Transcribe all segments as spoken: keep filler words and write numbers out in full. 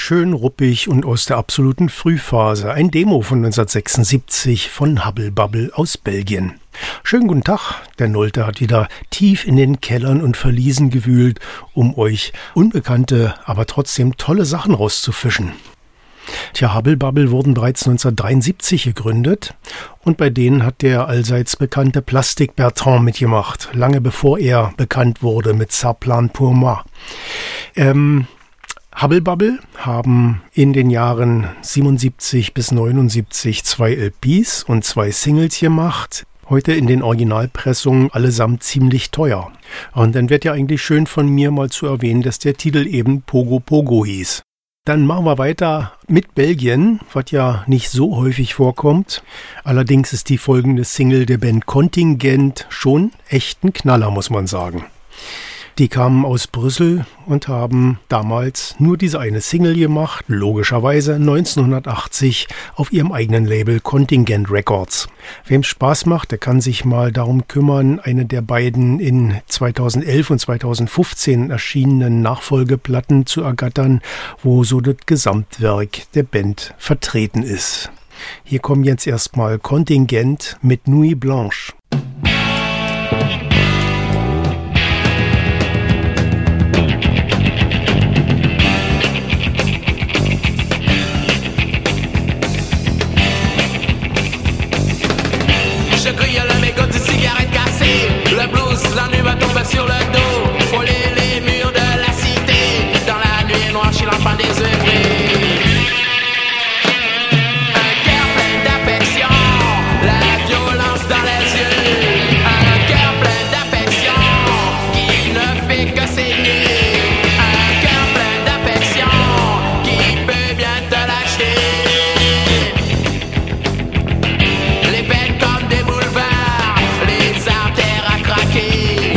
schön ruppig und aus der absoluten Frühphase. Ein Demo von neunzehnhundertsechsundsiebzig von Hubble Bubble aus Belgien. Schönen guten Tag, der Nolte hat wieder tief in den Kellern und Verliesen gewühlt, um euch unbekannte, aber trotzdem tolle Sachen rauszufischen. Tja, Hubble Bubble wurden bereits neunzehnhundertdreiundsiebzig gegründet und bei denen hat der allseits bekannte Plastic Bertrand mitgemacht, lange bevor er bekannt wurde mit Sa Plan pour moi. Ähm, Hubble Bubble haben in den Jahren siebenundsiebzig bis neunundsiebzig zwei L Ps und zwei Singles gemacht. Heute in den Originalpressungen allesamt ziemlich teuer. Und dann wird ja eigentlich schön von mir mal zu erwähnen, dass der Titel eben Pogo Pogo hieß. Dann machen wir weiter mit Belgien, was ja nicht so häufig vorkommt. Allerdings ist die folgende Single der Band Contingent schon echt ein Knaller, muss man sagen. Die kamen aus Brüssel und haben damals nur diese eine Single gemacht, logischerweise neunzehnhundertachtzig auf ihrem eigenen Label Contingent Records. Wem Spaß macht, der kann sich mal darum kümmern, eine der beiden in zweitausendelf und zweitausendfünfzehn erschienenen Nachfolgeplatten zu ergattern, wo so das Gesamtwerk der Band vertreten ist. Hier kommen jetzt erstmal Contingent mit Nuit Blanche. L'ennui va tomber sur le dos, frôler les murs de la cité. Dans la nuit noire, chez l'enfant désœuvré. Un cœur plein d'affection, la violence dans les yeux. Un cœur plein d'affection, qui ne fait que saigner. Un cœur plein d'affection, qui peut bien te lâcher. Les peines comme des boulevards, les artères à craquer.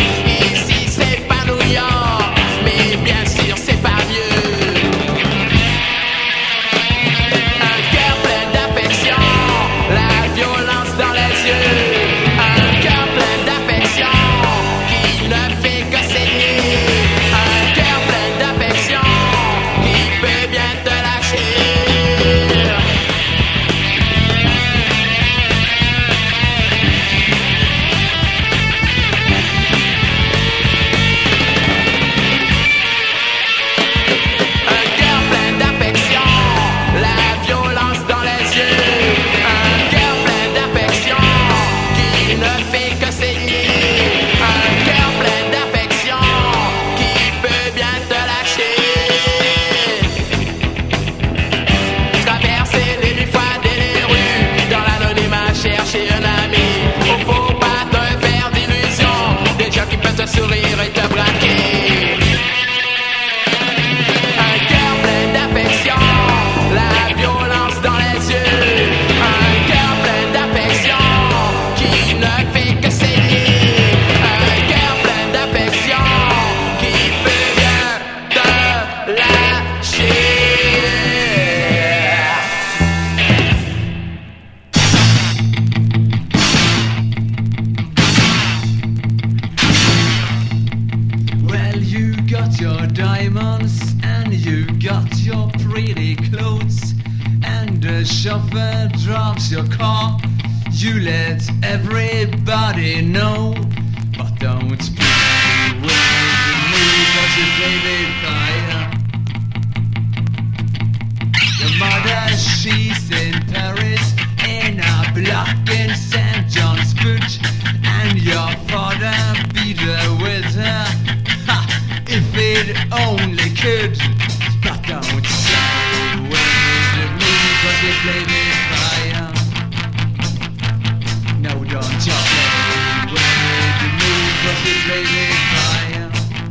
Sourire et te braquer. Un cœur plein d'affection, la violence dans les yeux. Un cœur plein d'affection, qui ne fait que saigner. Un cœur plein d'affection, qui peut bien te lâcher. Your diamonds and you got your pretty clothes, and the chauffeur drives your car. You let everybody know, but don't speak with me, cause you play with fire. Your mother, she's in Paris, in a block in Saint John's Wood, and your father beat her with her. If it only could, but don't say with me, cause you play with fire. No, don't you play with me, cause you play with fire.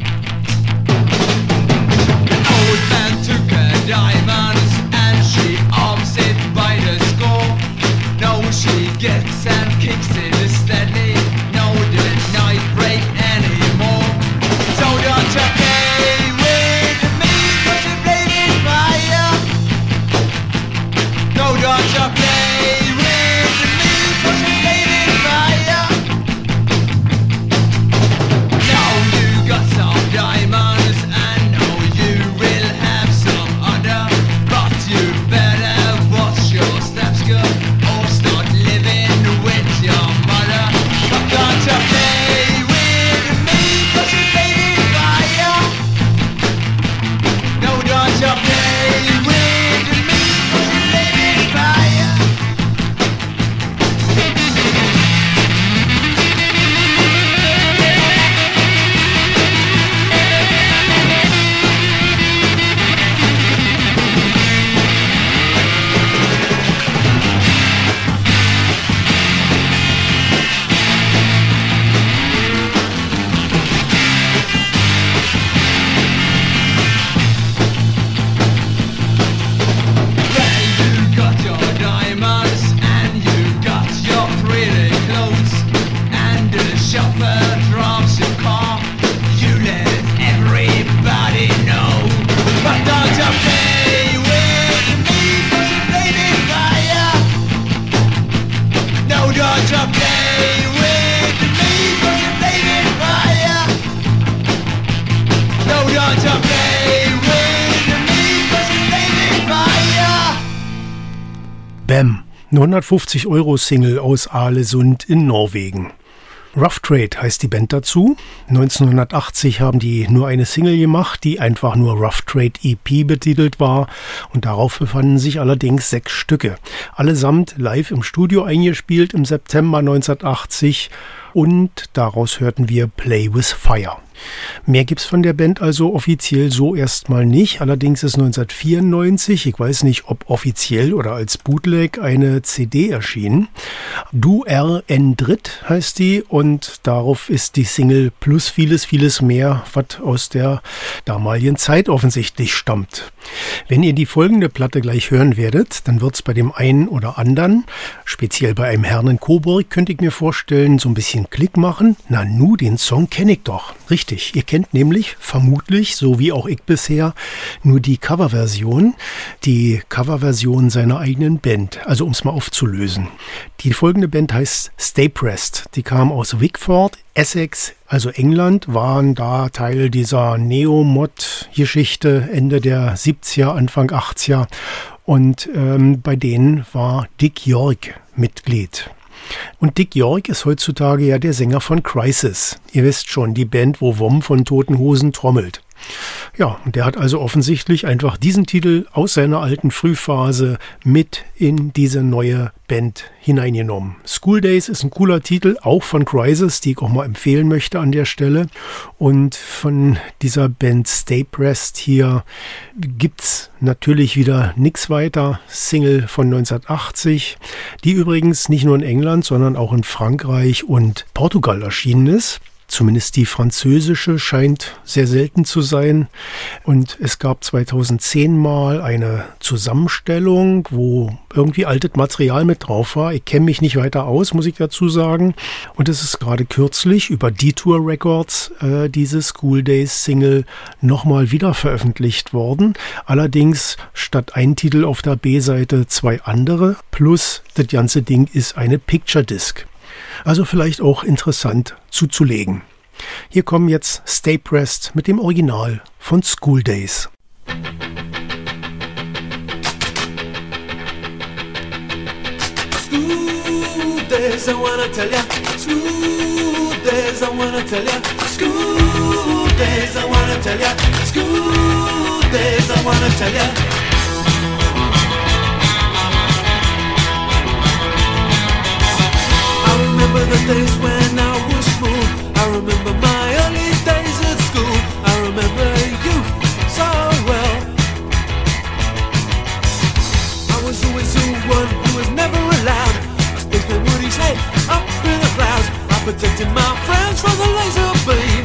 The old man took her diamonds and she arms it by the score. Now she gets and kicks it steadily. No, the night break anymore. So don't you play with me, cause you play with fire. No, don't Bam, eine hundertfünfzig Euro Single aus Aalesund in Norwegen. Rough Trade heißt die Band dazu. neunzehnhundertachtzig haben die nur eine Single gemacht, die einfach nur Rough Trade E P betitelt war. Und darauf befanden sich allerdings sechs Stücke. Allesamt live im Studio eingespielt im September neunzehnhundertachtzig. Und daraus hörten wir Play with Fire. Mehr gibt's von der Band also offiziell so erstmal nicht. Allerdings ist neunzehnhundertvierundneunzig, ich weiß nicht, ob offiziell oder als Bootleg, eine C D erschienen. Du er en Dritt heißt die und darauf ist die Single plus vieles, vieles mehr, was aus der damaligen Zeit offensichtlich stammt. Wenn ihr die folgende Platte gleich hören werdet, dann wird's bei dem einen oder anderen, speziell bei einem Herrn in Coburg, könnte ich mir vorstellen, so ein bisschen Klick machen. Na nu, den Song kenne ich doch. Richtig, ihr kennt nämlich vermutlich, so wie auch ich bisher, nur die Coverversion, die Coverversion seiner eigenen Band, also um es mal aufzulösen. Die folgende Band heißt Stay Pressed, die kam aus Wickford, Essex, also England, waren da Teil dieser Neo-Mod-Geschichte Ende der siebziger, Anfang achtziger und ähm, bei denen war Dick York Mitglied. Und Dick York ist heutzutage ja der Sänger von Crisis. Ihr wisst schon, die Band, wo Wom von Toten Hosen trommelt. Ja, und der hat also offensichtlich einfach diesen Titel aus seiner alten Frühphase mit in diese neue Band hineingenommen. School Days ist ein cooler Titel, auch von Crisis, die ich auch mal empfehlen möchte an der Stelle. Und von dieser Band Stay Pressed hier gibt's natürlich wieder nix weiter. Single von neunzehnhundertachtzig, die übrigens nicht nur in England, sondern auch in Frankreich und Portugal erschienen ist. Zumindest die französische scheint sehr selten zu sein. Und es gab zweitausendzehn mal eine Zusammenstellung, wo irgendwie altes Material mit drauf war. Ich kenne mich nicht weiter aus, muss ich dazu sagen. Und es ist gerade kürzlich über Detour Records äh, diese School Days Single nochmal wieder veröffentlicht worden. Allerdings statt ein Titel auf der B-Seite zwei andere. Plus das ganze Ding ist eine Picture Disc. Also vielleicht auch interessant zuzulegen. Hier kommen jetzt Stay Pressed mit dem Original von School Days. School days, I wanna tell ya. School days, I wanna tell ya. School days, I wanna tell ya. School days, I wanna tell ya. I remember the days when I was small. I remember my early days at school. I remember youth so well. I was always the one who was never allowed. A spaceman would his head up in the clouds. I protected my friends from the laser beam.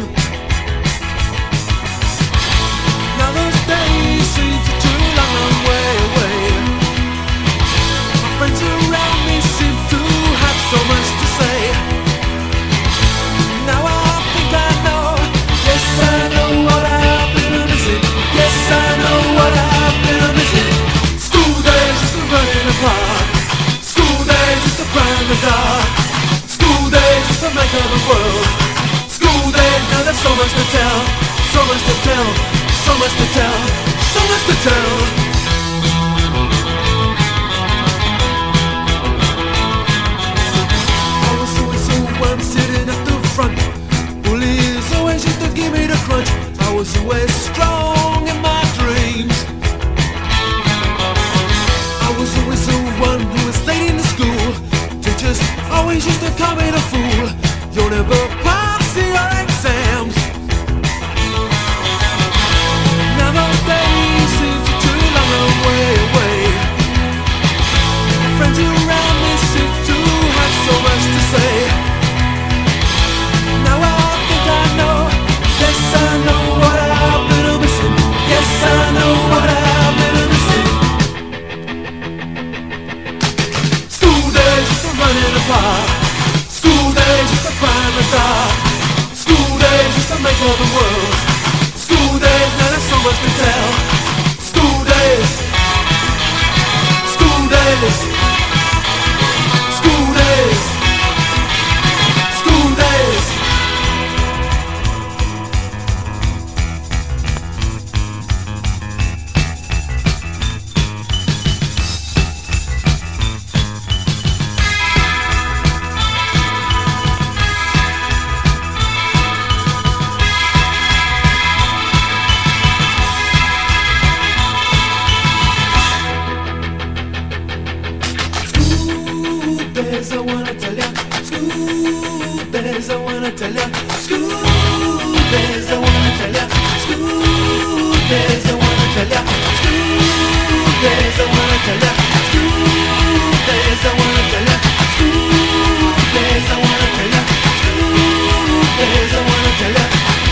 Now those days seem too long a way away. My friends around me seem to have so much to say. Now I think I know. Yes, I know what I've been missing. Yes, I know what I've been missing. School days used to run in the park. School days used to burn the dark. School days used to make of the world. School days, now there's so much to tell. So much to tell. So much to tell. So much to tell. Sitting at the front, bullies always used to give me the crunch. I was always strong in my dreams. I was always the one who was late in the school. Teachers always used to call me the fool. You'll never pass your exams. Now those days seem too long away, away. Friends around me seem to have so much to say. Yes, I know what I've been missing. Yes, I know what I've been missing. School days used to run in the park. School days used to climb the dark. School days used to make all the world. School days, now there's so much to tell. School days. School days. School days. School days. days I wanna tell ya. School days I wanna tell ya. School days I wanna tell ya. School days I wanna tell ya. School days I wanna tell ya. School days I wanna tell ya. School days I wanna tell ya. School days I wanna tell ya.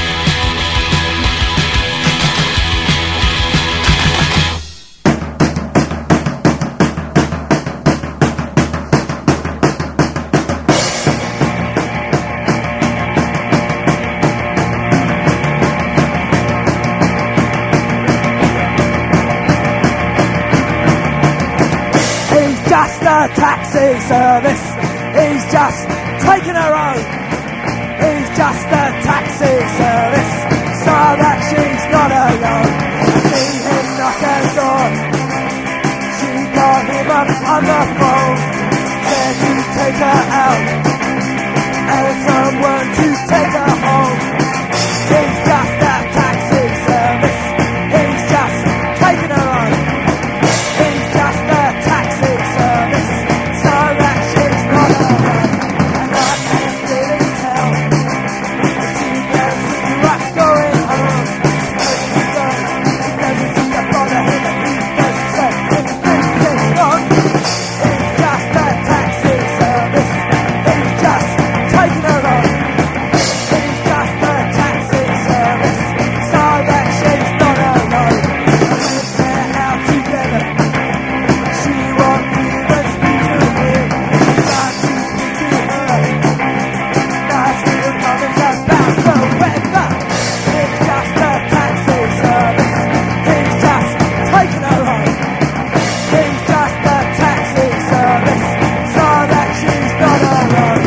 Just a taxi service. He's just taken her home. He's just a taxi service, so that she's not alone. I see him knock her door. She got him up on the phone, said to take her out and someone to take her home. He's just a taxi service. He's just taken her home. He's just a taxi service, so that she's not alone. And I can really tell that she can see what's going on. He doesn't see the bother him, and he doesn't say anything on. He's just a taxi service. He's just taking her on. He's just a taxi service, so that she's not alone. And when they're out together, she won't even speak to him. Can't you speak to her? Nice little comments about the weather. It's just a taxi service. He's just taking her on. He's just a taxi service, so that she's not alone.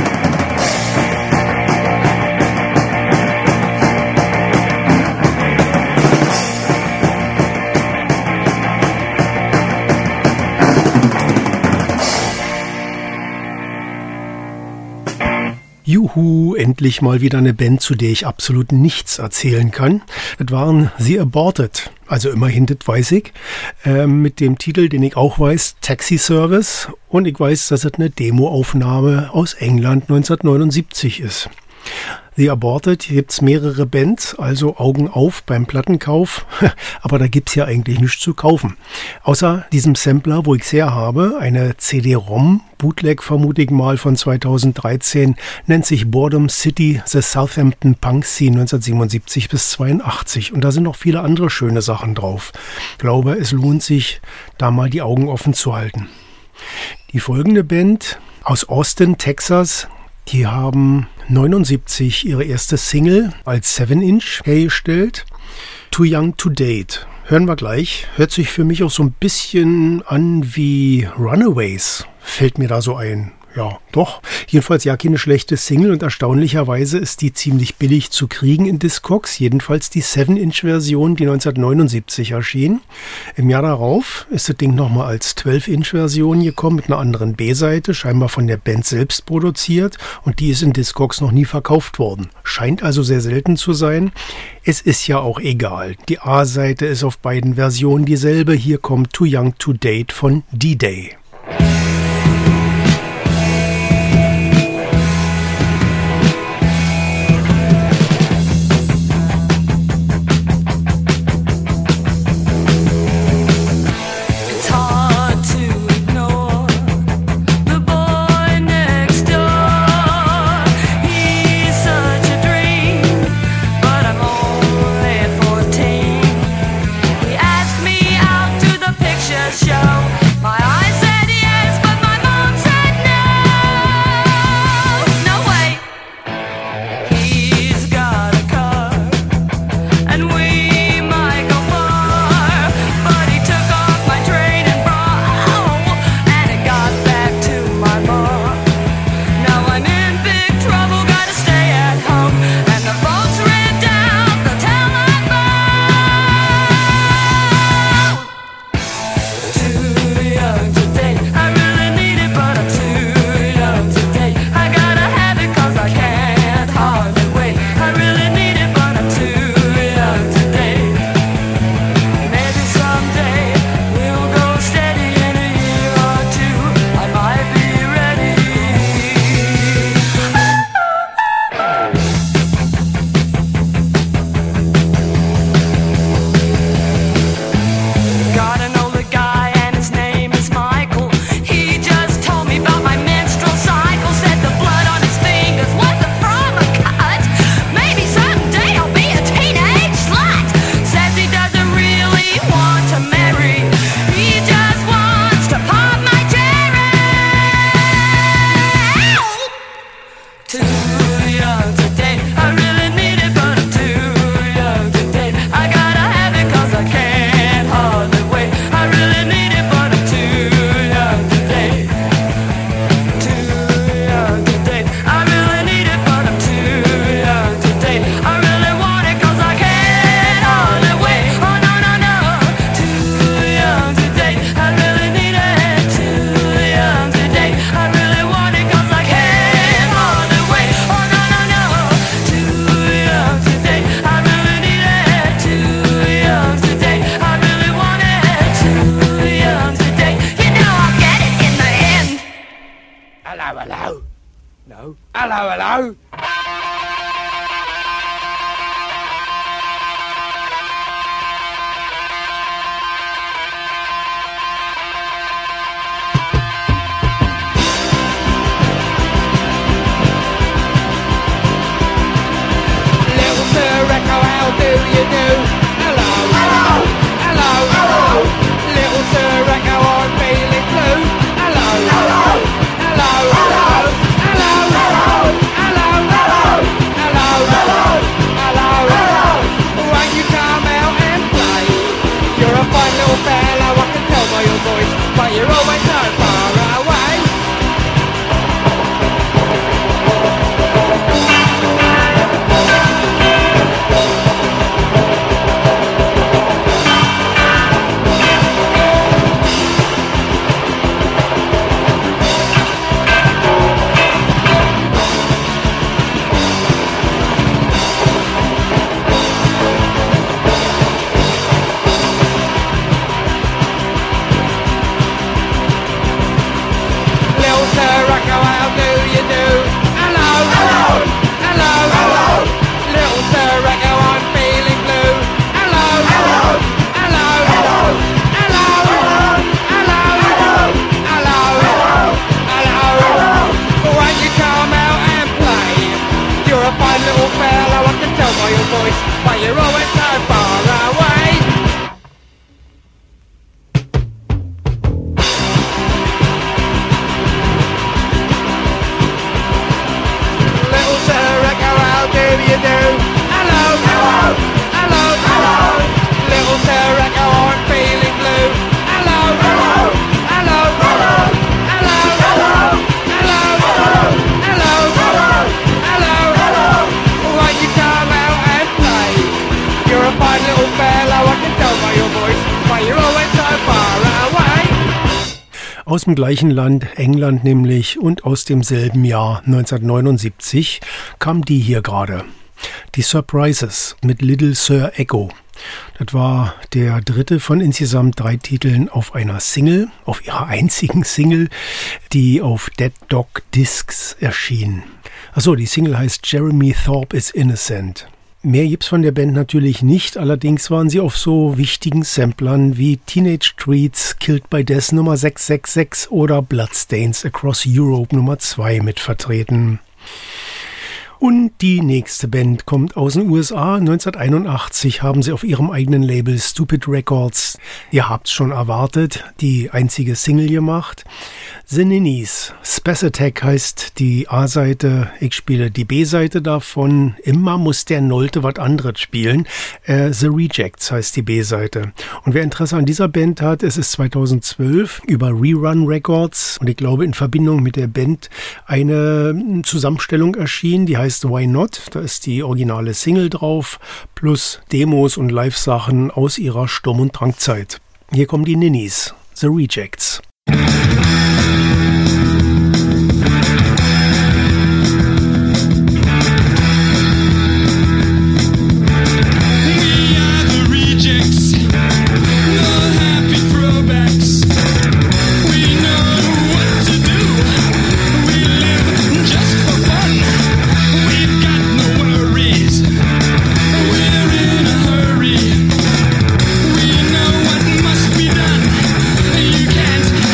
Juhu, endlich mal wieder eine Band, zu der ich absolut nichts erzählen kann. Das waren The Aborted, also immerhin, das weiß ich, äh, mit dem Titel, den ich auch weiß, Taxi Service. Und ich weiß, dass es eine Demoaufnahme aus England neunzehnhundertneunundsiebzig ist. The Aborted, gibt's mehrere Bands, also Augen auf beim Plattenkauf, aber da gibt's ja eigentlich nichts zu kaufen. Außer diesem Sampler, wo ich's her habe, eine C D-ROM, Bootleg vermute ich mal von zweitausenddreizehn, nennt sich Boredom City, The Southampton Punk Scene neunzehnhundertsiebenundsiebzig bis zweiundachtzig, und da sind noch viele andere schöne Sachen drauf. Ich glaube, es lohnt sich, da mal die Augen offen zu halten. Die folgende Band aus Austin, Texas, die haben neunundsiebzig ihre erste Single als seven inch hergestellt. Too Young to Date. Hören wir gleich. Hört sich für mich auch so ein bisschen an wie Runaways. Fällt mir da so ein. Ja, doch. Jedenfalls ja keine schlechte Single, und erstaunlicherweise ist die ziemlich billig zu kriegen in Discogs. Jedenfalls die seven inch Version, die neunzehnhundertneunundsiebzig erschien. Im Jahr darauf ist das Ding nochmal als twelve inch Version gekommen mit einer anderen B-Seite, scheinbar von der Band selbst produziert, und die ist in Discogs noch nie verkauft worden. Scheint also sehr selten zu sein. Es ist ja auch egal. Die A-Seite ist auf beiden Versionen dieselbe. Hier kommt Too Young to Date von D-Day. Show my eyes said yes, but my mom said to hello, hello, hello. Little Sir Echo, how do you do? Hello, hello, hello, hello. Little Sir Echo, I'm feeling blue. Hello, hello, hello, hello, hello, hello, hello, hello, hello, hello, hello. Won't you come out and play? You're a fine little fellow, I can tell by your voice, but you're always so far away. Aus dem gleichen Land, England nämlich, und aus demselben Jahr neunzehnhundertneunundsiebzig kam die hier gerade. Die Surprises mit Little Sir Echo. Das war der dritte von insgesamt drei Titeln auf einer Single, auf ihrer einzigen Single, die auf Dead Dog Discs erschien. Achso, die Single heißt Jeremy Thorpe is Innocent. Mehr gibt's von der Band natürlich nicht, allerdings waren sie auf so wichtigen Samplern wie Teenage Treats, Killed by Death Nummer sechs sechs sechs oder Bloodstains Across Europe Nummer zwei mit vertreten. Und die nächste Band kommt aus den U S A. neunzehnhunderteinundachtzig haben sie auf ihrem eigenen Label Stupid Records, ihr habt's schon erwartet, die einzige Single gemacht. The Ninnies. Space Attack heißt die A-Seite, ich spiele die B-Seite davon. Immer muss der Nolte was anderes spielen. Äh, The Rejects heißt die B-Seite. Und wer Interesse an dieser Band hat, es ist zweitausendzwölf über Rerun Records und ich glaube in Verbindung mit der Band eine Zusammenstellung erschienen, die heißt Why Not? Da ist die originale Single drauf, plus Demos und Live-Sachen aus ihrer Sturm- und Drangzeit. Hier kommen die Ninnies, The Rejects. Can't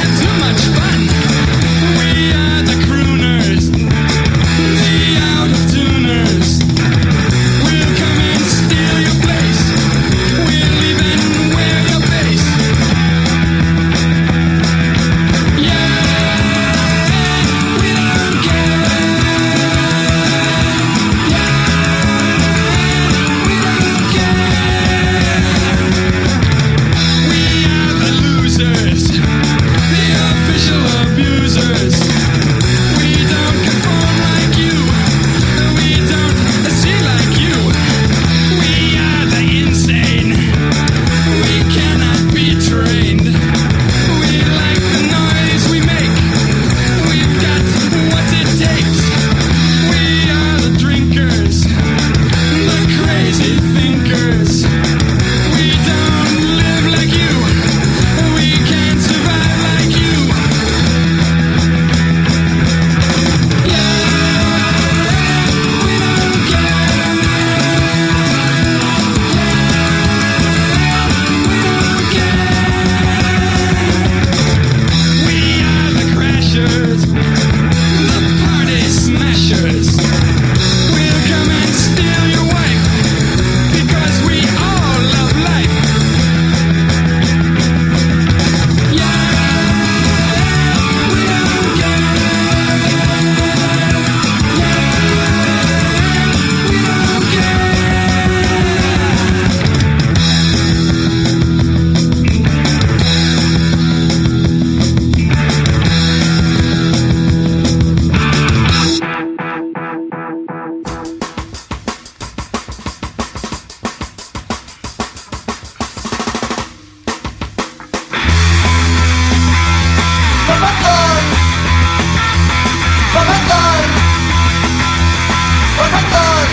for my fun, for my fun, for my fun.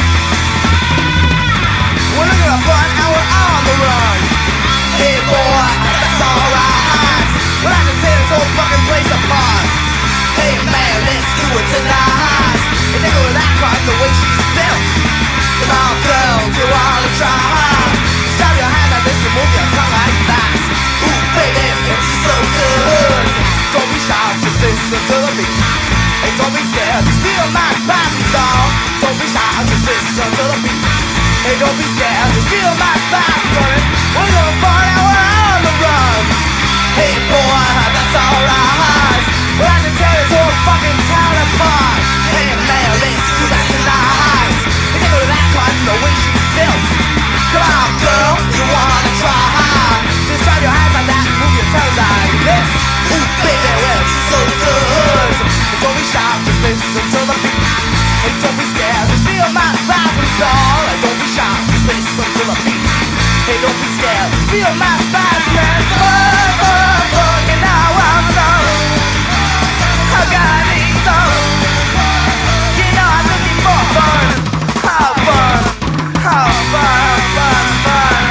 We're looking for fun and we're on the run. Hey boy, that's alright. Well, I can tear this whole fucking place apart. Hey man, let's do it tonight. And they go with that crime the way she's built. Come on girl, you wanna try? Stop your hand like this and move your tongue like that. Ooh baby, it's so good. Don't be shy, just listen to the beat. Hey, don't be scared, just feel my passing song. Don't be shy, just listen to the beat. Hey, don't be scared, just feel my passing running. We're gonna find out we're on the run. Hey boy, that's alright. Well, I can tear this whole fucking town apart. Hey man, let's do that tonight. Hey, take her to that part, the way she's built. Come on girl, you wanna try? Just grab your hands like that and move your tongue like this. Ooh baby, well it's so good. But don't be shy, just listen to the beat. Hey, don't be scared, just feel my passing song. Hey, don't be shy, just listen to the beat. Hey, don't be scared, just feel my passing song. Oh, oh, oh, and now I'm done. I got these on. You know I'm looking for fun. How fun, how fun, fun, fun.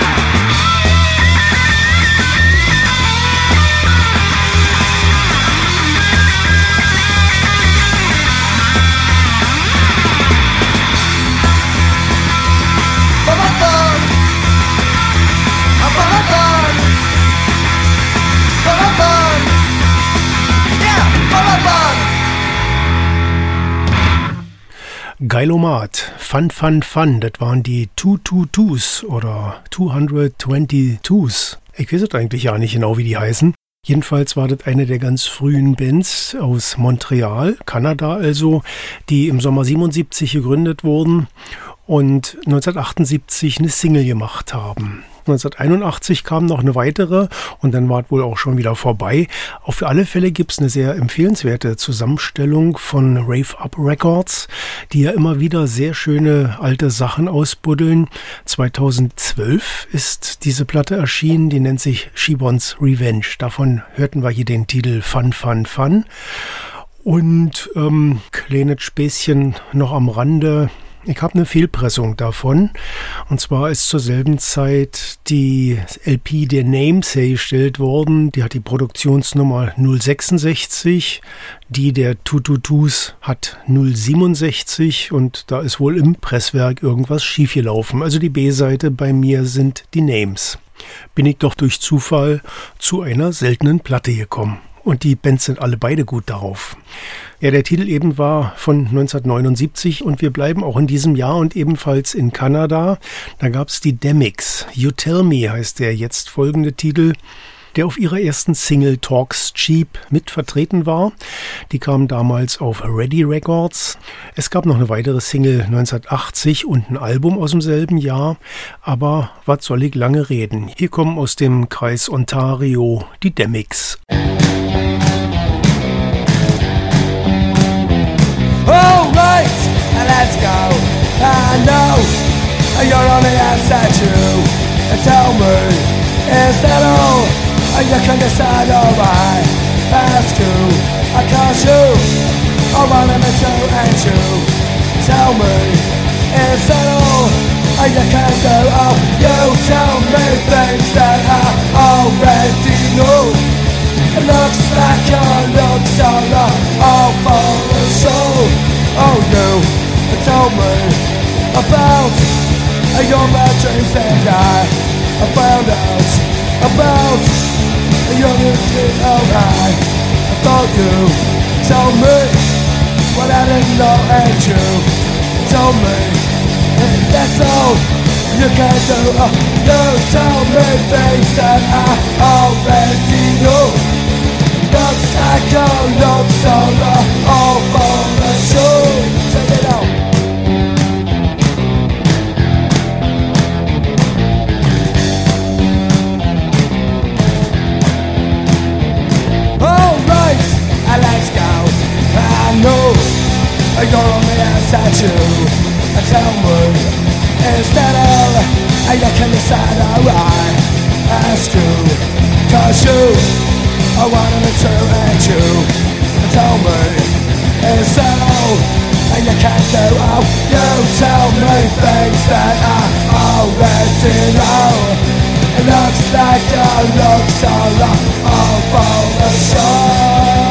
For my fun, I'm for my fun, for my fun, yeah, for my fun. Geilomat, Fun Fun Fun, das waren die zwei zwei zweis oder zweihundertzweiundzwanzig. Ich weiß es eigentlich ja nicht genau, wie die heißen. Jedenfalls war das eine der ganz frühen Bands aus Montreal, Kanada also, die im Sommer siebenundsiebzig gegründet wurden und neunzehnhundertachtundsiebzig eine Single gemacht haben. neunzehnhunderteinundachtzig kam noch eine weitere und dann war es wohl auch schon wieder vorbei. Auf alle Fälle gibt es eine sehr empfehlenswerte Zusammenstellung von Rave Up Records, die ja immer wieder sehr schöne alte Sachen ausbuddeln. zweitausendzwölf ist diese Platte erschienen, die nennt sich She Wants Revenge. Davon hörten wir hier den Titel Fun Fun Fun. Und ähm, kleines Späßchen noch am Rande. Ich habe eine Fehlpressung davon. Und zwar ist zur selben Zeit die L P der Names hergestellt worden. Die hat die Produktionsnummer null sechsundsechzig. Die der zwei zwei zweis hat null siebenundsechzig. Und da ist wohl im Presswerk irgendwas schiefgelaufen. Also die B-Seite bei mir sind die Names. Bin ich doch durch Zufall zu einer seltenen Platte gekommen. Und die Bands sind alle beide gut darauf. Ja, der Titel eben war von neunzehnhundertneunundsiebzig und wir bleiben auch in diesem Jahr und ebenfalls in Kanada. Da gab es die Demics. You Tell Me heißt der jetzt folgende Titel, der auf ihrer ersten Single Talks Cheap mit vertreten war. Die kam damals auf Ready Records. Es gab noch eine weitere Single neunzehnhundertachtzig und ein Album aus demselben Jahr. Aber was soll ich lange reden? Hier kommen aus dem Kreis Ontario die Demics. All right, let's go. I know you're on the outside too. Tell me, is that all? You can decide, alright. Ask who, I can't shoot. I want him to and you. Tell me, is that all? You can do, oh, you tell me things that I already know. It looks like your looks are all for the show. Oh, you told me about your bad dreams and I I found out about your music, alright. I thought you told me what I didn't know and you told me and that's all you can do. Oh, you told me things that I already know. Looks like your looks are all for the show. Check it out. Alright, let's go. I know you're on the outside too. Tell me, is that all? You can decide, alright. Ask you, cause you I wanted to hurt you and tell me it's so, and you can't do all. You tell me things that I already know. It looks like your looks are all for the show.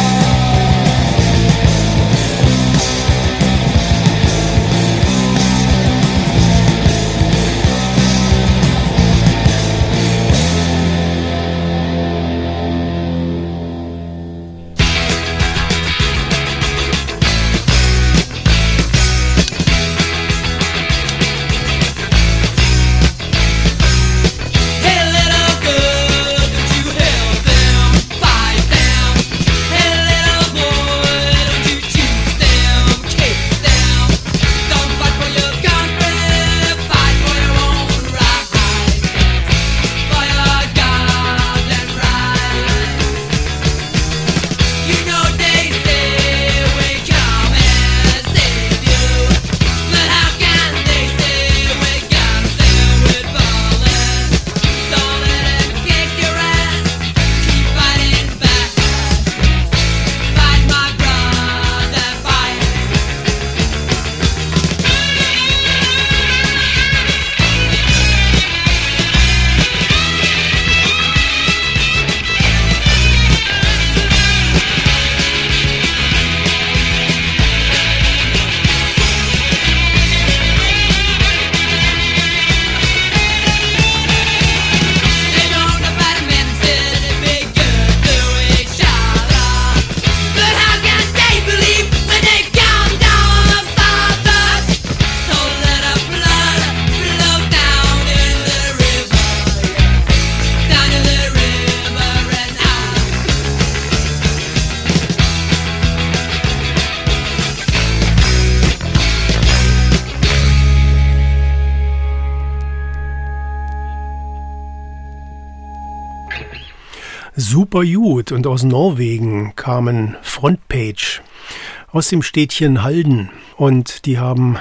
Super gut, und aus Norwegen kamen Frontpage aus dem Städtchen Halden, und die haben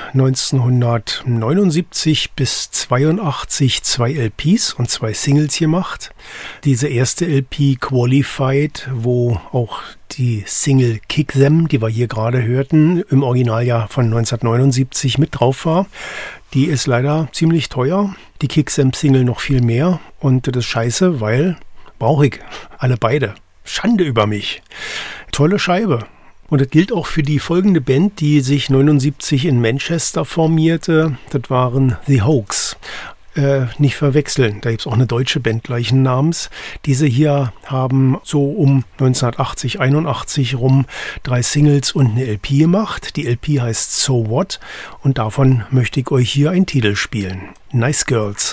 neunzehnhundertneunundsiebzig bis zweiundachtzig zwei L Ps und zwei Singles gemacht. Diese erste L P Qualified, wo auch die Single Kick Them, die wir hier gerade hörten, im Originaljahr von neunzehnhundertneunundsiebzig mit drauf war, die ist leider ziemlich teuer. Die Kick Them Single noch viel mehr, und das ist scheiße, weil brauche ich alle beide. Schande über mich. Tolle Scheibe. Und das gilt auch für die folgende Band, die sich neunundsiebzig in Manchester formierte. Das waren The Hoax. Äh, nicht verwechseln, da gibt es auch eine deutsche Band gleichen Namens. Diese hier haben so um neunzehnhundertachtzig, einundachtzig rum drei Singles und eine L P gemacht. Die L P heißt So What, und davon möchte ich euch hier einen Titel spielen. Nice Girls.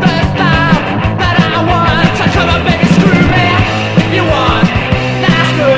Come on, baby, screw me if you want. Nice girl.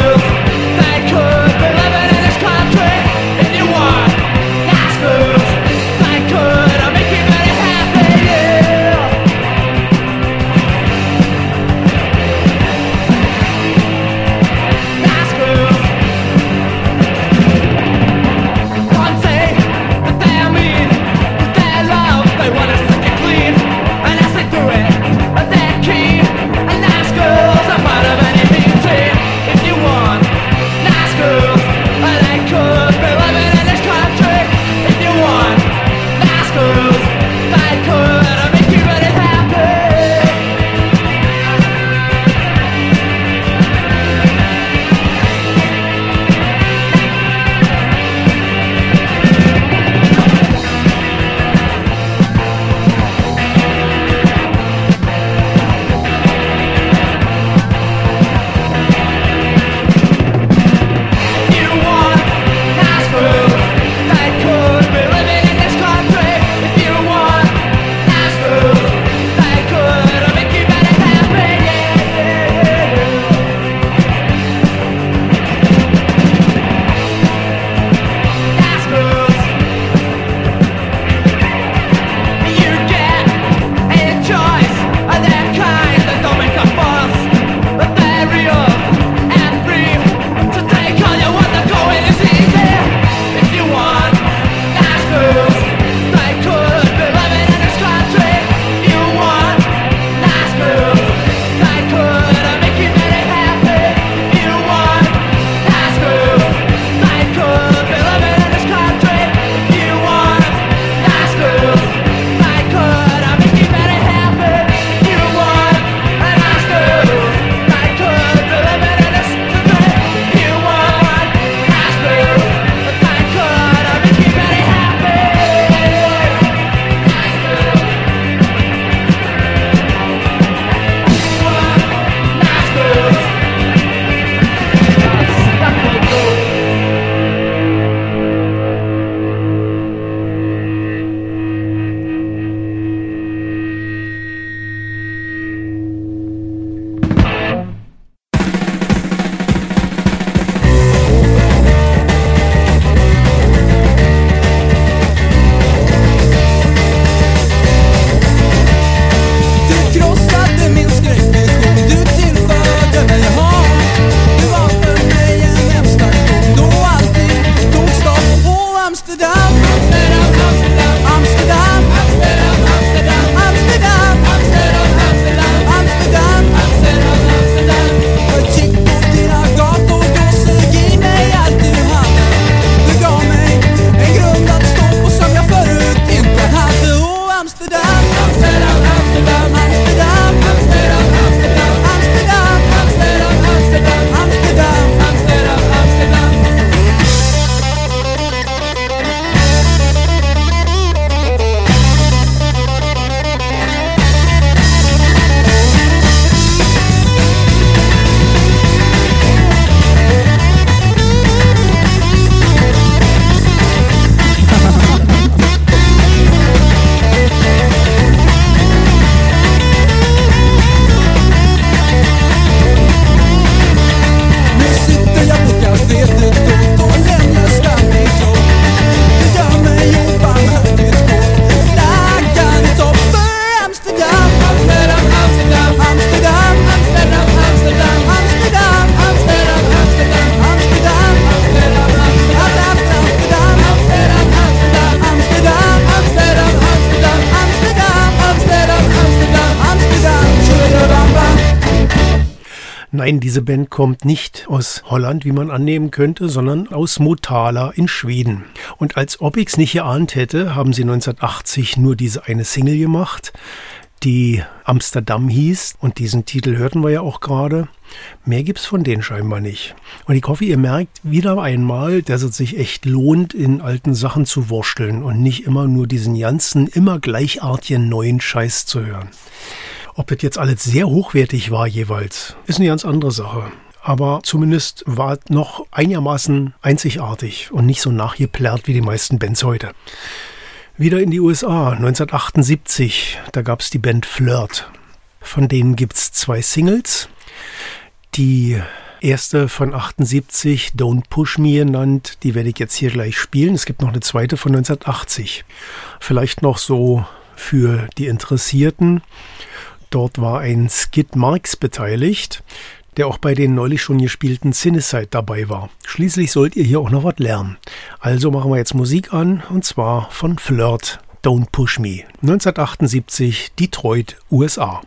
Nein, diese Band kommt nicht aus Holland, wie man annehmen könnte, sondern aus Motala in Schweden. Und als ob ich's nicht geahnt hätte, haben sie neunzehnhundertachtzig nur diese eine Single gemacht, die Amsterdam hieß. Und diesen Titel hörten wir ja auch gerade. Mehr gibt's von denen scheinbar nicht. Und ich hoffe, ihr merkt wieder einmal, dass es sich echt lohnt, in alten Sachen zu wursteln und nicht immer nur diesen ganzen, immer gleichartigen neuen Scheiß zu hören. Ob das jetzt alles sehr hochwertig war jeweils, ist eine ganz andere Sache. Aber zumindest war es noch einigermaßen einzigartig und nicht so nachgeplärrt wie die meisten Bands heute. Wieder in die U S A, neunzehnhundertachtundsiebzig, da gab es die Band Flirt. Von denen gibt es zwei Singles. Die erste von achtundsiebzig, Don't Push Me genannt, die werde ich jetzt hier gleich spielen. Es gibt noch eine zweite von neunzehnhundertachtzig. Vielleicht noch so für die Interessierten. Dort war ein Skid Marks beteiligt, der auch bei den neulich schon gespielten Cinecide dabei war. Schließlich sollt ihr hier auch noch was lernen. Also machen wir jetzt Musik an, und zwar von Flirt, Don't Push Me. neunzehnhundertachtundsiebzig, Detroit, U S A.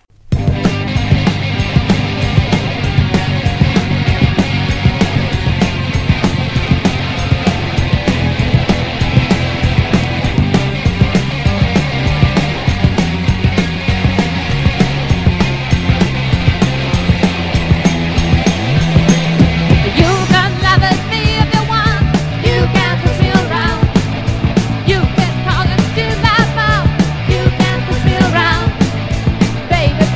Baby,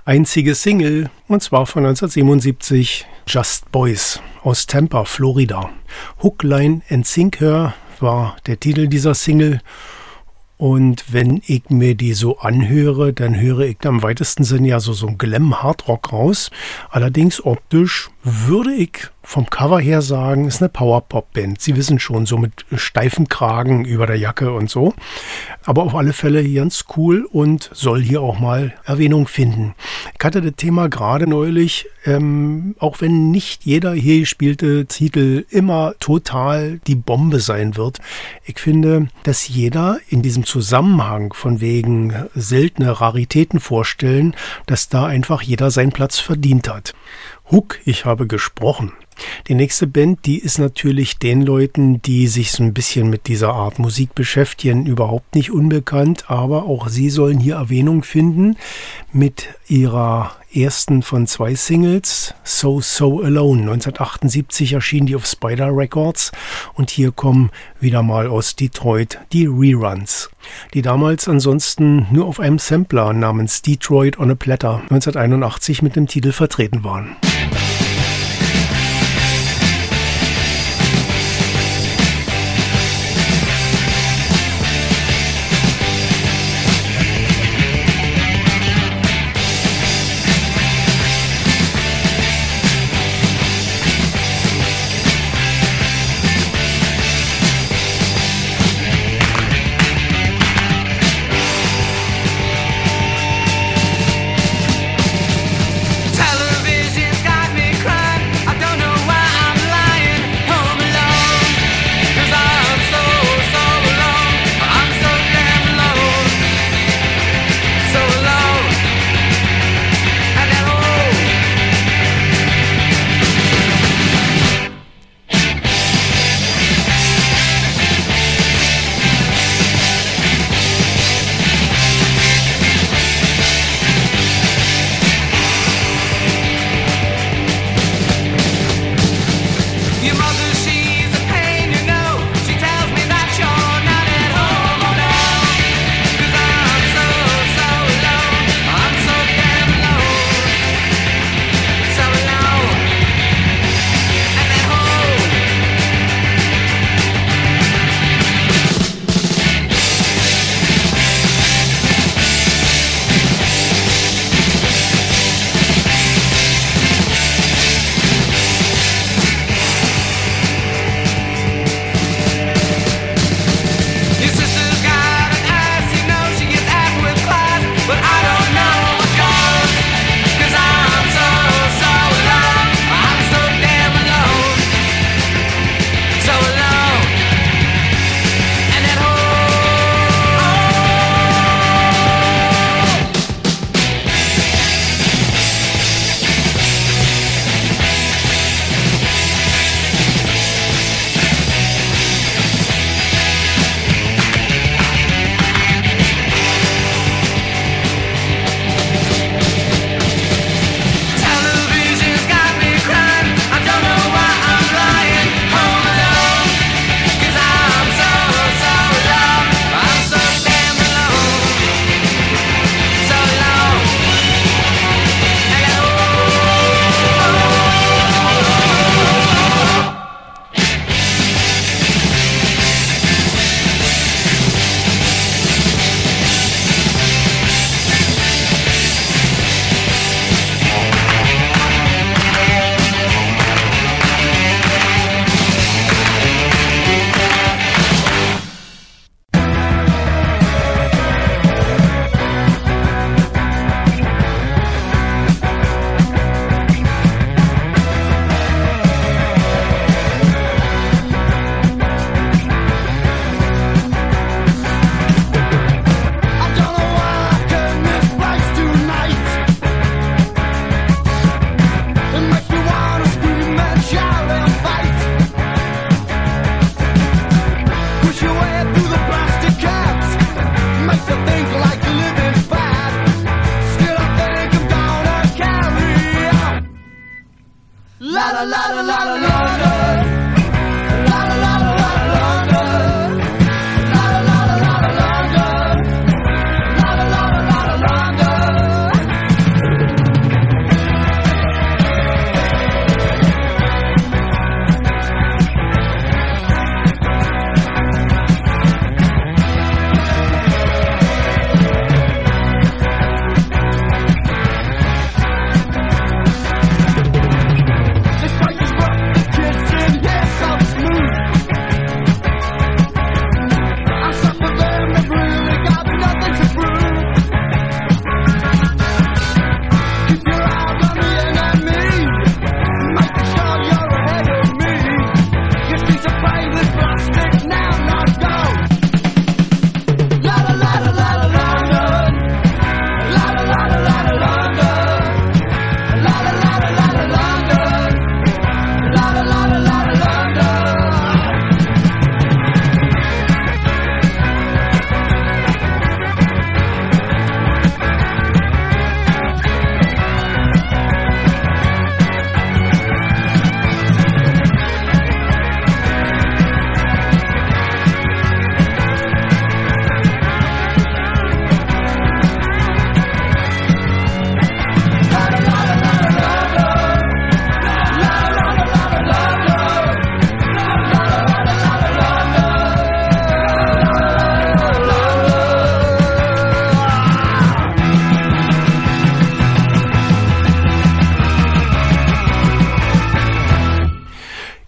einzige Single, und zwar von neunzehnhundertsiebenundsiebzig, Just Boys aus Tampa, Florida. Hook, Line and Sinker war der Titel dieser Single. Und wenn ich mir die so anhöre, dann höre ich da im weitesten Sinne ja so, so ein Glam-Hardrock raus. Allerdings optisch würde ich vom Cover her sagen, ist eine Power-Pop-Band. Sie wissen schon, so mit steifen Kragen über der Jacke und so. Aber auf alle Fälle ganz cool und soll hier auch mal Erwähnung finden. Ich hatte das Thema gerade neulich, ähm, auch wenn nicht jeder hier gespielte Titel immer total die Bombe sein wird. Ich finde, dass jeder in diesem Zusammenhang von wegen seltene Raritäten vorstellen, dass da einfach jeder seinen Platz verdient hat. Hook, ich habe gesprochen. Die nächste Band, die ist natürlich den Leuten, die sich so ein bisschen mit dieser Art Musik beschäftigen, überhaupt nicht unbekannt, aber auch sie sollen hier Erwähnung finden mit ihrer ersten von zwei Singles, So So Alone. neunzehnhundertachtundsiebzig erschien die auf Spider Records und hier kommen wieder mal aus Detroit die Reruns, die damals ansonsten nur auf einem Sampler namens Detroit on a Platter neunzehnhunderteinundachtzig mit dem Titel vertreten waren. Television's got me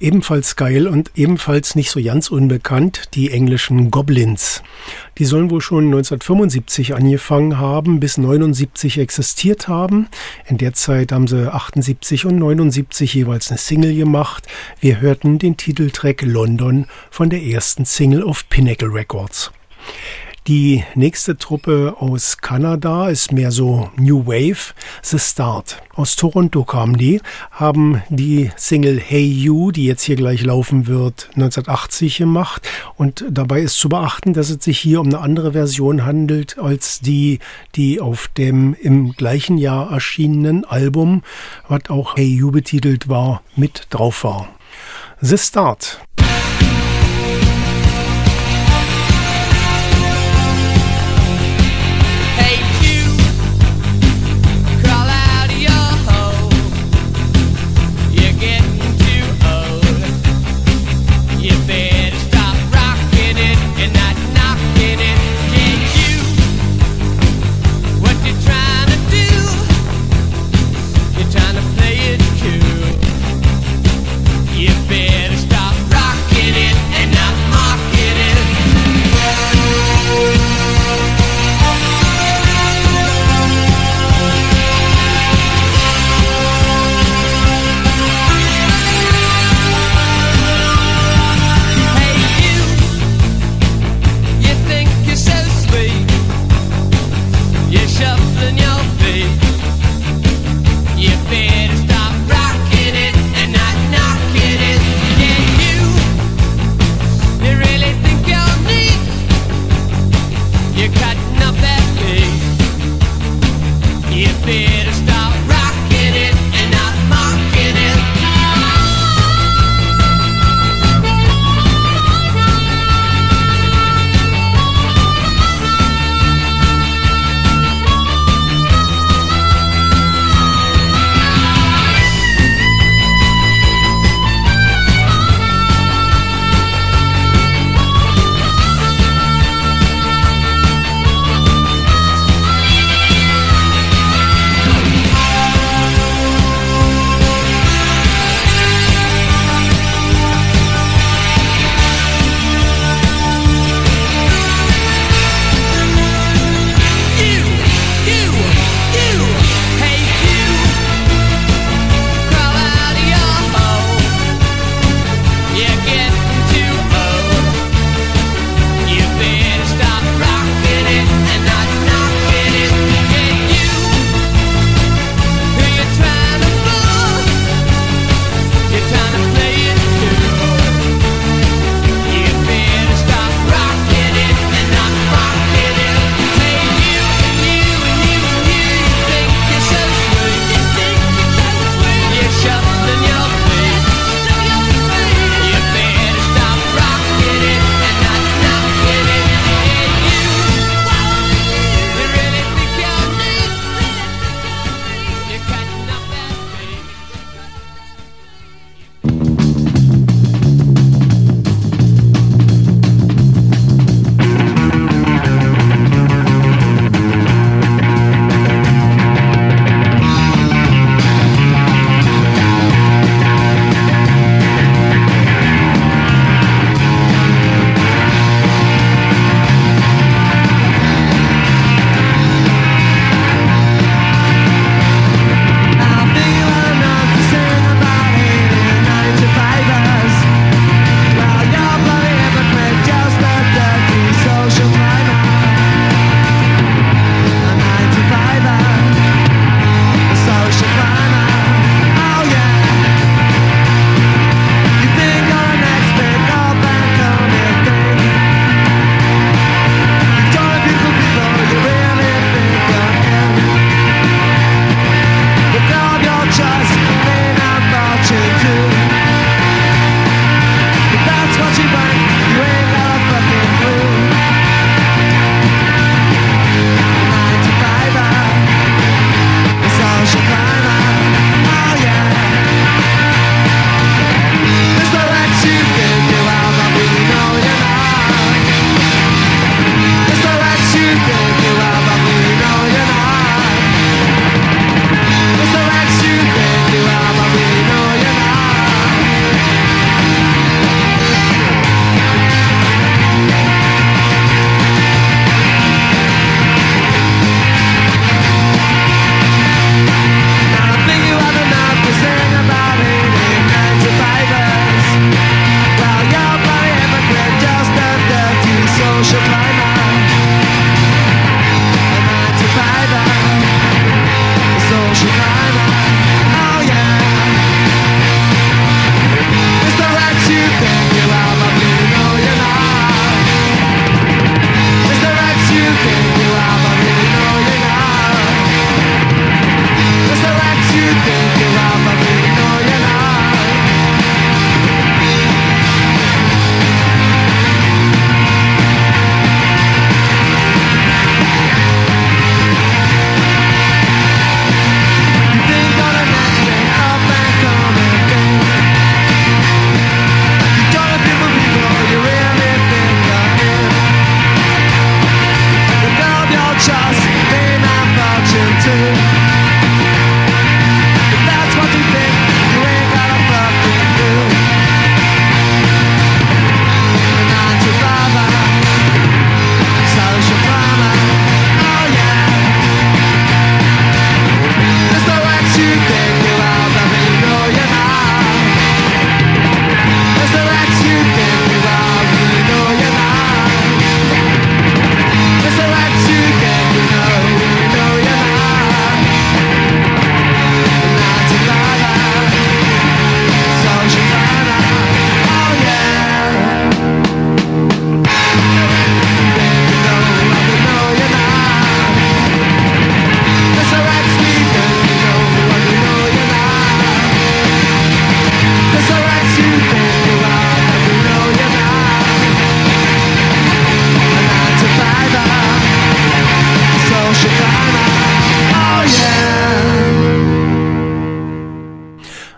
Ebenfalls geil und ebenfalls nicht so ganz unbekannt, die englischen Goblins. Die sollen wohl schon neunzehnhundertfünfundsiebzig angefangen haben, bis neunundsiebzig existiert haben. In der Zeit haben sie achtundsiebzig und neunundsiebzig jeweils eine Single gemacht. Wir hörten den Titeltrack London von der ersten Single auf Pinnacle Records. Die nächste Truppe aus Kanada ist mehr so New Wave, The Start. Aus Toronto kamen die, haben die Single Hey You, die jetzt hier gleich laufen wird, neunzehnhundertachtzig gemacht. Und dabei ist zu beachten, dass es sich hier um eine andere Version handelt als die, die auf dem im gleichen Jahr erschienenen Album, was auch Hey You betitelt war, mit drauf war. The Start. You better stop right.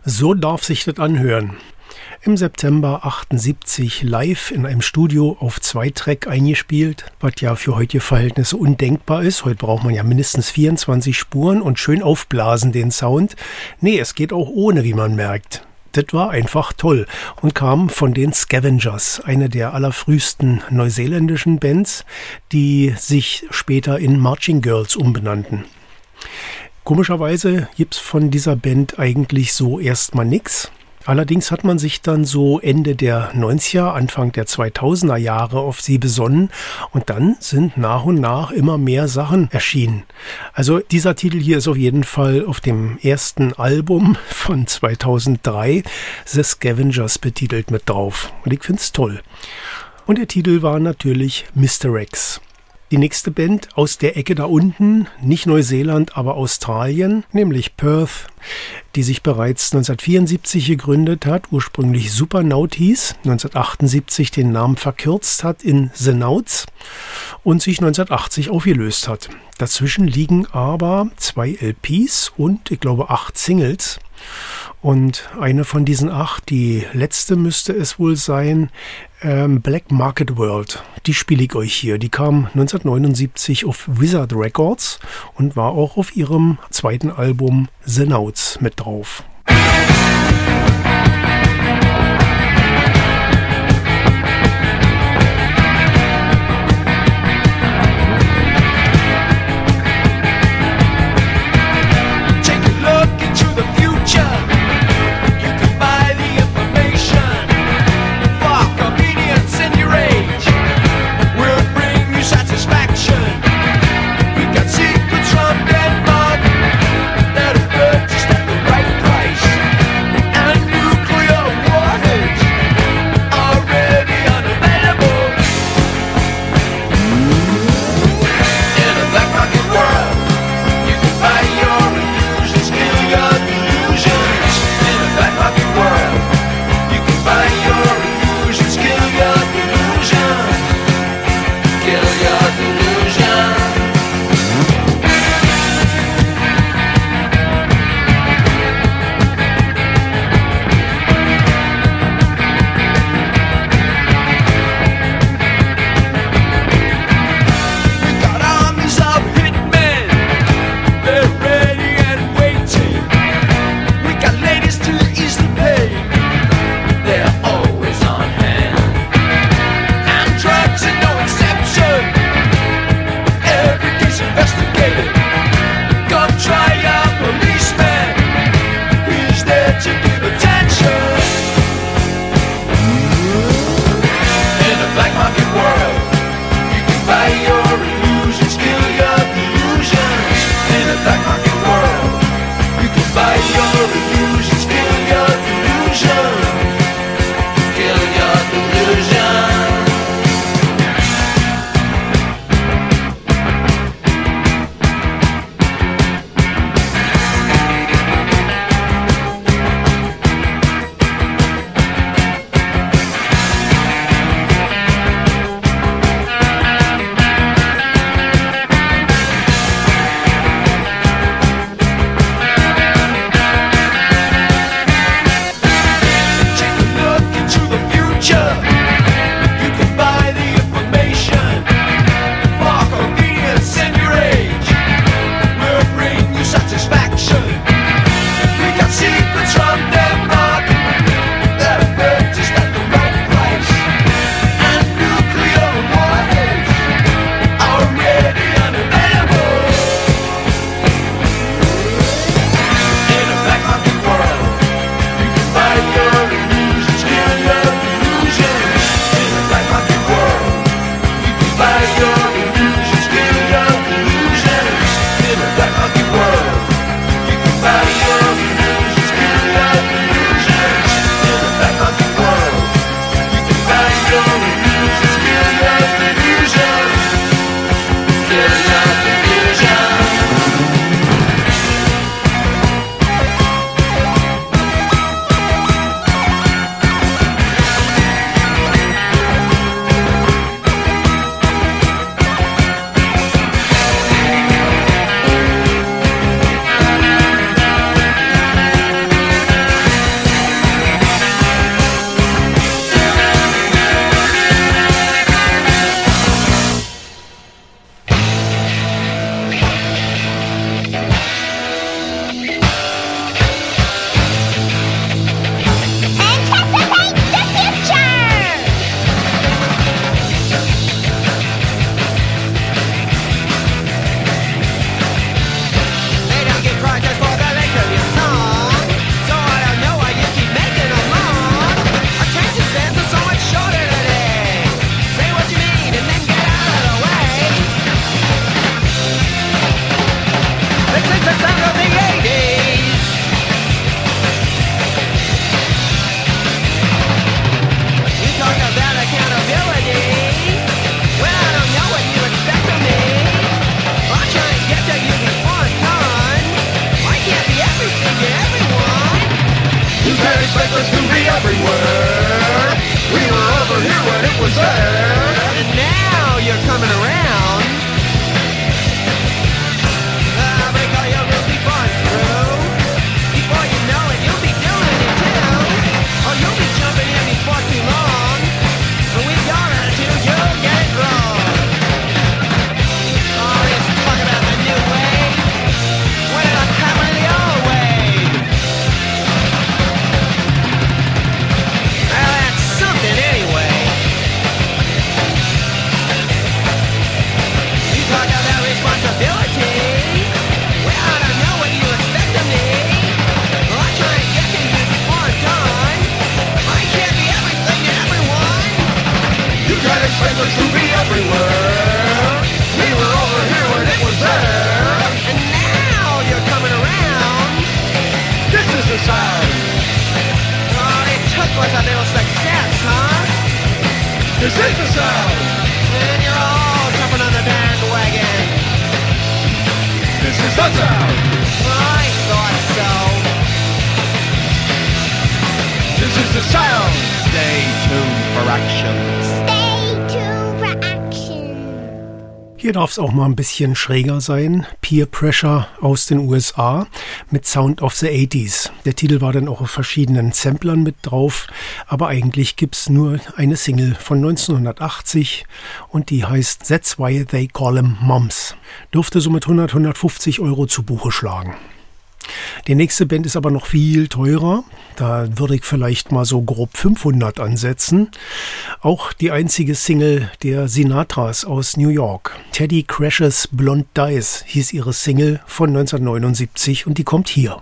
So darf sich das anhören. Im September achtundsiebzig live in einem Studio auf zwei Track eingespielt, was ja für heutige Verhältnisse undenkbar ist. Heute braucht man ja mindestens vierundzwanzig Spuren und schön aufblasen den Sound. Nee, es geht auch ohne, wie man merkt. Das war einfach toll und kam von den Scavengers, eine der allerfrühesten neuseeländischen Bands, die sich später in Marching Girls umbenannten. Komischerweise gibt's von dieser Band eigentlich so erstmal nix. Allerdings hat man sich dann so Ende der neunziger, Anfang der zweitausender Jahre auf sie besonnen und dann sind nach und nach immer mehr Sachen erschienen. Also dieser Titel hier ist auf jeden Fall auf dem ersten Album von zweitausenddrei, The Scavengers, betitelt mit drauf und ich find's toll. Und der Titel war natürlich Mister X. Die nächste Band aus der Ecke da unten, nicht Neuseeland, aber Australien, nämlich Perth, die sich bereits neunzehnhundertvierundsiebzig gegründet hat, ursprünglich Supernaut hieß, neunzehnhundertachtundsiebzig den Namen verkürzt hat in The Nauts und sich neunzehnhundertachtzig aufgelöst hat. Dazwischen liegen aber zwei L Ps und ich glaube acht Singles. Und eine von diesen acht, die letzte müsste es wohl sein, ähm, Black Market World. Die spiele ich euch hier. Die kam neunzehnhundertneunundsiebzig auf Wizard Records und war auch auf ihrem zweiten Album The Nauts mit drauf. Got secrets from Denmark that'll purchase at the right price. can't expect us to be everywhere. We were over here when it was there. And now you're coming around. Ah, break all your rules before it's through. Before you know it, you'll be doing it too. Or you'll be jumping in before too long. But with your attitude, you'll get it wrong. All this talk about the new way. When it was happening the old way. Well, that's something anyway. You talk about responsibility. Well, I don't know what you expect of me. Well, I try and get to you before I'm done. I can't be everything to everyone. You can't expect us to be everywhere. We were over here when it was there. And now you're coming around. This is the sound. All it took was a little success, huh? This is the sound. And you're all jumping on the bandwagon. This is the sound. I thought so. This is the sound. Stay tuned for action. Stay tuned for action. Hier darf es auch mal ein bisschen schräger sein. Peer Pressure aus den U S A mit Sound of the achtziger. Der Titel war dann auch auf verschiedenen Samplern mit drauf, aber eigentlich gibt's nur eine Single von neunzehnhundertachtzig und die heißt That's Why They Call 'Em Moms. Dürfte somit hundert, hundertfünfzig Euro zu Buche schlagen. Die nächste Band ist aber noch viel teurer. Da würde ich vielleicht mal so grob fünfhundert ansetzen. Auch die einzige Single der Sinatras aus New York. Teddy Crashes Blonde Dice hieß ihre Single von neunzehnhundertneunundsiebzig und die kommt hier.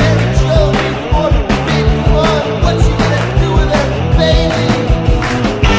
What you gonna do with it, baby?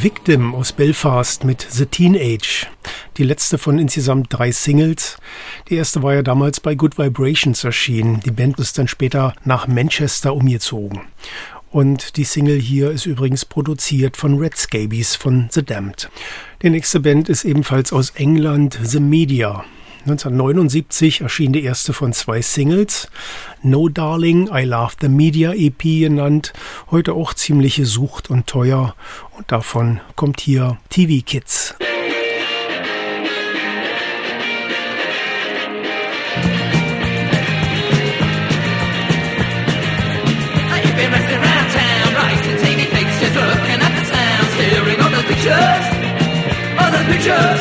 Victim aus Belfast mit The Teenage. Die letzte von insgesamt drei Singles. Die erste war ja damals bei Good Vibrations erschienen. Die Band ist dann später nach Manchester umgezogen. Und die Single hier ist übrigens produziert von Red Scabies von The Damned. Die nächste Band ist ebenfalls aus England, The Media. neunzehnhundertneunundsiebzig erschien die erste von zwei Singles. No Darling, I Love the Media E P genannt. Heute auch ziemliche Sucht und teuer. Und davon kommt hier T V Kids. Pictures, other pictures.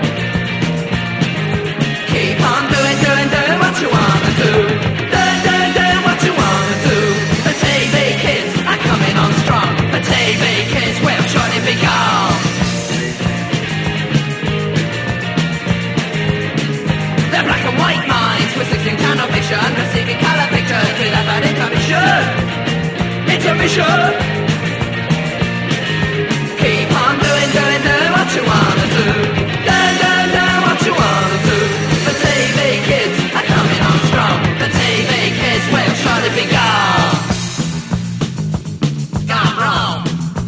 Keep on doing, doing, doing what you wanna do. Doing, doing, doing what you wanna do. The T V kids are coming on strong. The T V kids will surely be gone. They're black and white minds with sixteen channel vision, receiving color pictures without intermission. Intermission. Keep on doing, doing, doing what you wanna do. Doing, doing, doing what you wanna do. The T V kids are coming on strong. The T V kids will surely be gone. Gone wrong.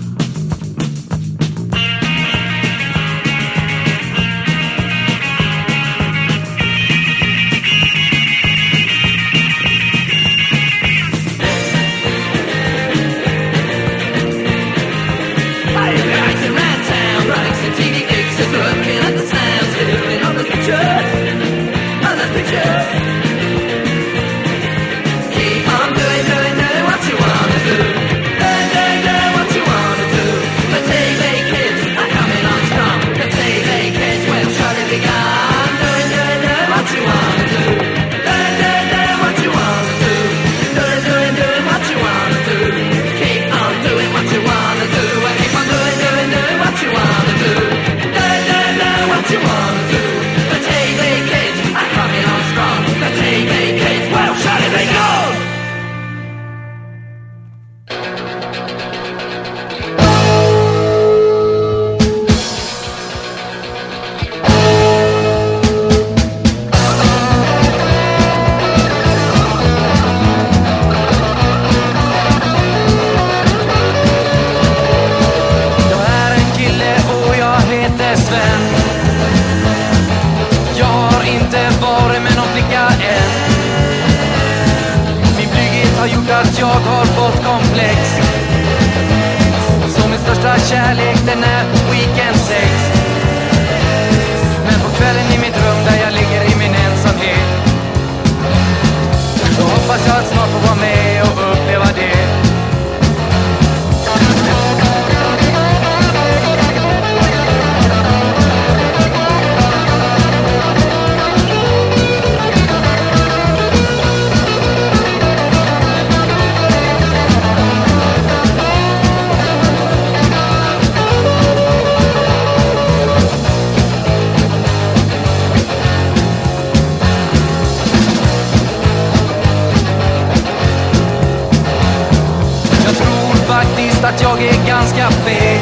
Att jag är ganska feg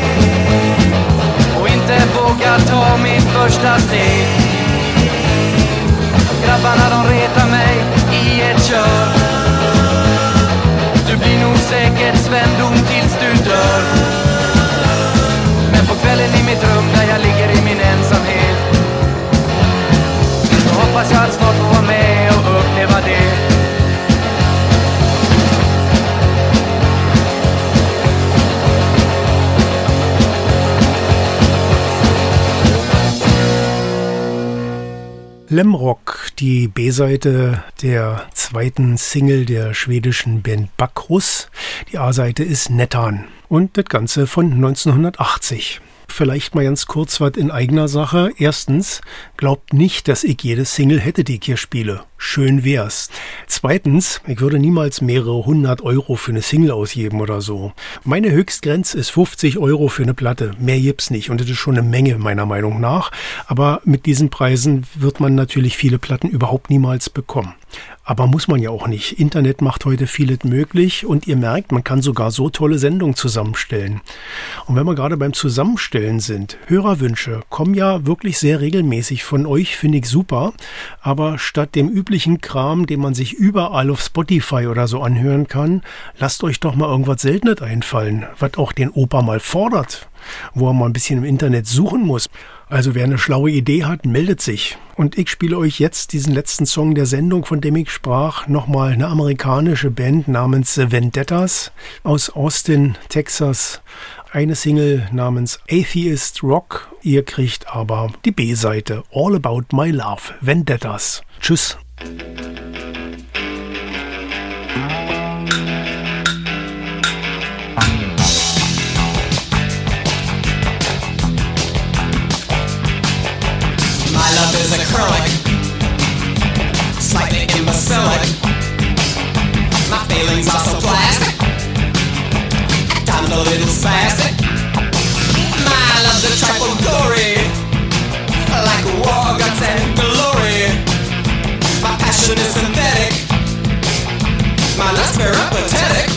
och inte vågar ta mitt första steg. Grabbarna de retar mig i ett kör. Du blir nog säkert Svendom tills du dör. Men på kvällen i mitt rum där jag ligger i min ensamhet, så hoppas jag att snart få vara med och uppleva det. Lemrock, die B-Seite der zweiten Single der schwedischen Band Bacchus. Die A-Seite ist Nettan und das Ganze von neunzehnhundertachtzig. Vielleicht mal ganz kurz was in eigener Sache. Erstens, glaubt nicht, dass ich jede Single hätte, die ich hier spiele. Schön wär's. Zweitens, ich würde niemals mehrere hundert Euro für eine Single ausgeben oder so. Meine Höchstgrenze ist fünfzig Euro für eine Platte. Mehr gibt's nicht und das ist schon eine Menge meiner Meinung nach. Aber mit diesen Preisen wird man natürlich viele Platten überhaupt niemals bekommen. Aber muss man ja auch nicht. Internet macht heute vieles möglich und ihr merkt, man kann sogar so tolle Sendungen zusammenstellen. Und wenn wir gerade beim Zusammenstellen sind, Hörerwünsche kommen ja wirklich sehr regelmäßig von euch, finde ich super. Aber statt dem üblichen Kram, den man sich überall auf Spotify oder so anhören kann, lasst euch doch mal irgendwas Seltenes einfallen, was auch den Opa mal fordert, wo er mal ein bisschen im Internet suchen muss. Also wer eine schlaue Idee hat, meldet sich. Und ich spiele euch jetzt diesen letzten Song der Sendung, von dem ich sprach, nochmal eine amerikanische Band namens The Vendettas aus Austin, Texas. Eine Single namens Atheist Rock. Ihr kriegt aber die B-Seite All About My Love, Vendettas. Tschüss. My love is acrylic, slightly imbecilic. My feelings are so plastic, at times a little spastic. My love's a trifle gory, like war, guts and glory. My passion is synthetic, my lust's peripatetic.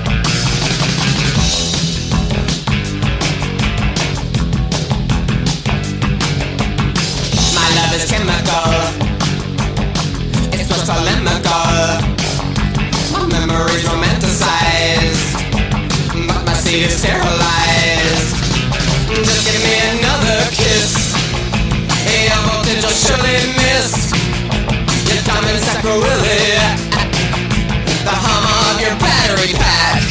Is chemical, it's what's polemical. My memory's romanticized, but my seed is sterilized. Just give me another kiss, your voltage will surely miss. Your diamond sacrilege, the hum of your battery pack.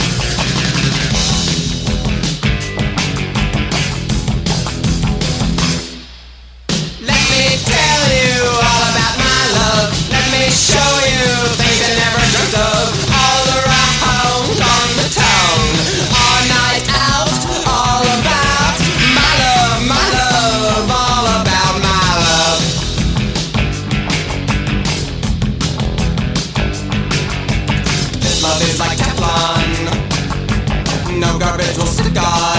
Show you things you never dreamt of. All around on the town, all night out, all about my love, my love, all about my love. This love is like Teflon, no garbage will stick on.